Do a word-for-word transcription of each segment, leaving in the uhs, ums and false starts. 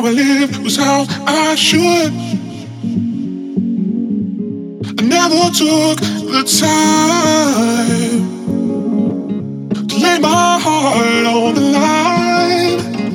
how I live was how I should. I never took the time to lay my heart on the line.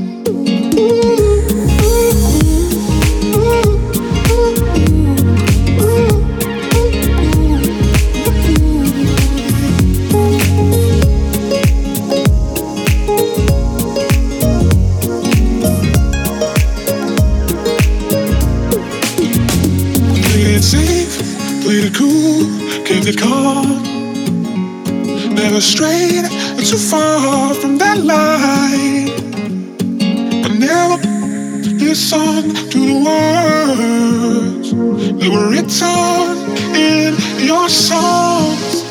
Played it safe, played it cool, kept it calm. Never strayed too far from that line. I never listened to the words that were written in your songs.